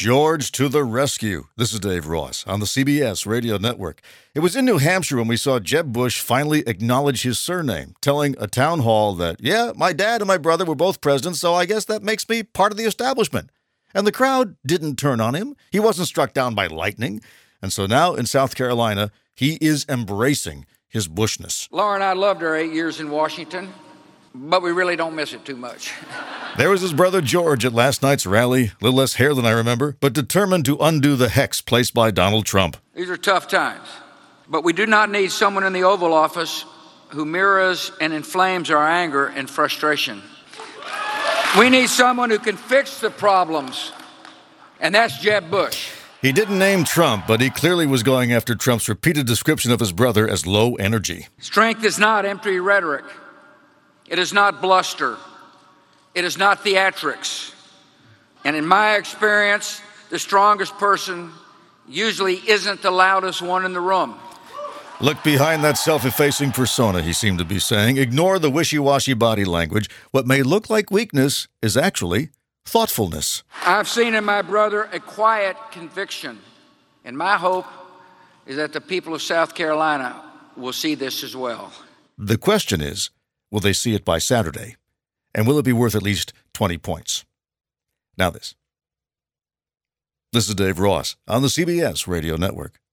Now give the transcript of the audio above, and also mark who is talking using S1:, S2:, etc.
S1: George to the rescue. This is Dave Ross on the CBS Radio Network. It was in New Hampshire when we saw Jeb Bush finally acknowledge his surname, telling a town hall that, yeah, my dad and my brother were both presidents, so I guess that makes me part of the establishment. And the crowd didn't turn on him. He wasn't struck down by lightning. And so now in South Carolina, he is embracing his Bushness.
S2: Laura and I loved our 8 years in Washington, but we really don't miss it too much.
S1: There was his brother George at last night's rally, a little less hair than I remember, but determined to undo the hex placed by Donald Trump.
S2: These are tough times, but we do not need someone in the Oval Office who mirrors and inflames our anger and frustration. We need someone who can fix the problems, and that's Jeb Bush.
S1: He didn't name Trump, but he clearly was going after Trump's repeated description of his brother as low energy.
S2: Strength is not empty rhetoric. It is not bluster. It is not theatrics. And in my experience, the strongest person usually isn't the loudest one in the room.
S1: Look behind that self-effacing persona, he seemed to be saying. Ignore the wishy-washy body language. What may look like weakness is actually thoughtfulness.
S2: I've seen in my brother a quiet conviction, and my hope is that the people of South Carolina will see this as well.
S1: The question is, will they see it by Saturday? And will it be worth at least 20 points? Now this. This is Dave Ross on the CBS Radio Network.